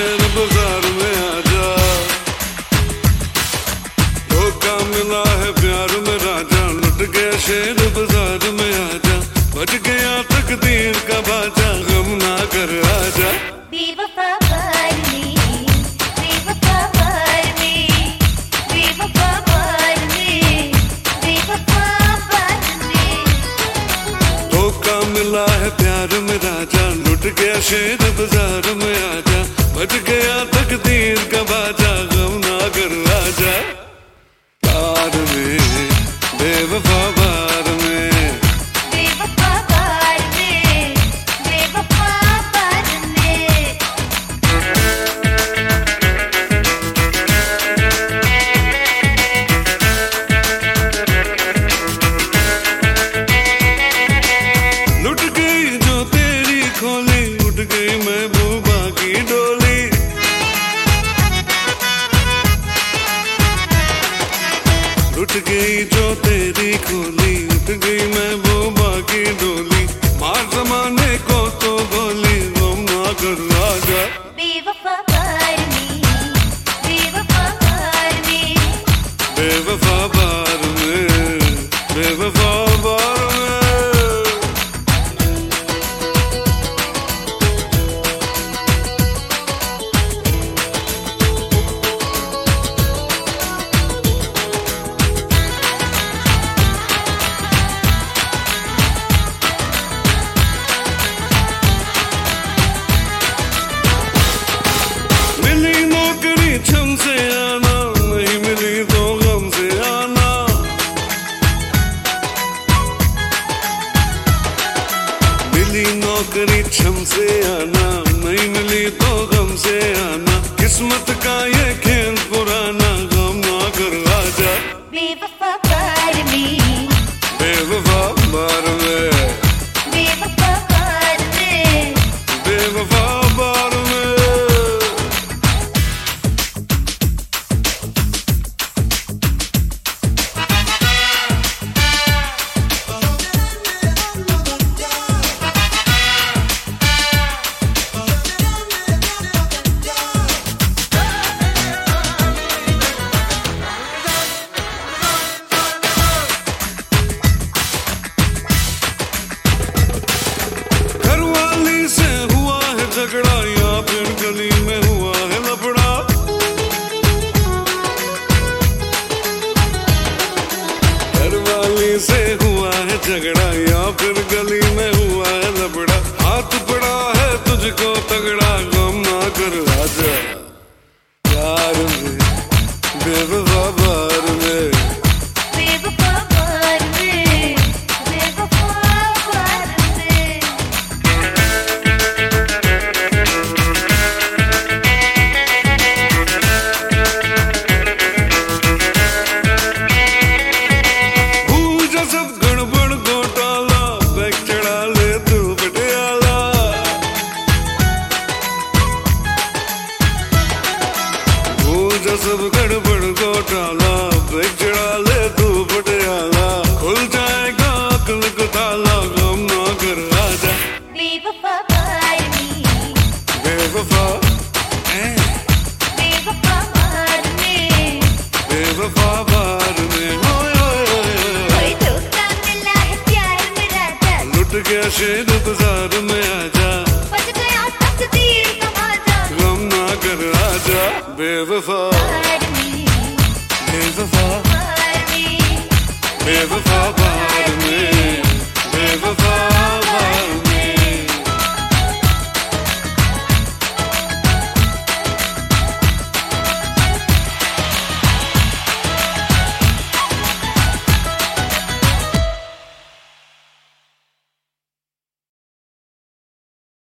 शेर बाजार में आजा, धोखा मिला है प्यार में राजा, लुट गया शेर बाजार में आजा, बज गया तकदीर का बाजा, गम ना कर आजा। बेवफा प्यार में, बेवफा प्यार में, बेवफा प्यार में, बेवफा प्यार में। धोखा मिला है प्यार में राजा, लुट गया शेर बाजार में आजा, बज गया तकदीर का बाजा, गम ना कर आजा। प्यार में बेवफा प्यार में, बेवफा प्यार में, बेवफा प्यार में। लुट गई जो तेरी खोली, उठ गई महबूबा की डोली। लुट गई जो तेरी खोली, उठ गई महबूबा की डोली, मार जमाने को तो गोली, गम ना कर आजा। बेवफा प्यार में, बेवफा प्यार में, बेवफा प्यार में, बेवफा प्यार में। मिली नौकरी छम से आना, नहीं मिली तो गम से आना। मिली नौकरी छम से आना, नहीं मिली तो गम से आना, किस्मत का ये खेल पुराना, गम ना कर आजा। बेवफा प्यार में, बेवफा प्यार में, बेवफा प्यार में। बेवफा प्यार में। घरवाली से हुआ है झगड़ा, या फिर गली में हुआ है लफड़ा। घरवाली से हुआ है झगड़ा, या फिर गली में हुआ है लफड़ा, हाथ पड़ा है तुझको तगड़ा, गम ना कर आजा। प्यार में बेवफा प्यार में, बेवफा प्यार में, बेवफा प्यार में। भूल सब गड़बड़ घोटाला, बैग चढ़ा ले तू पटियाला। भूल सब गड़बड़ घोटाला, बैग चढ़ा ले तू पटियाला, खुल जाएगा अक्ल का ताला, गम ना कर आजा। बेवफा प्यार में, बेवफा बेवफा प्यार में, बेवफा प्यार में। ओए ओए ओए ओए। कोई धोखा मिला है प्यार में राजा, लुट गया शेर बाजार में आजा, बज गया तकदीर का बाजा, गम ना कर आजा। बेवफा प्यार में, बेवफा प्यार में, बेवफा प्यार में, बेवफा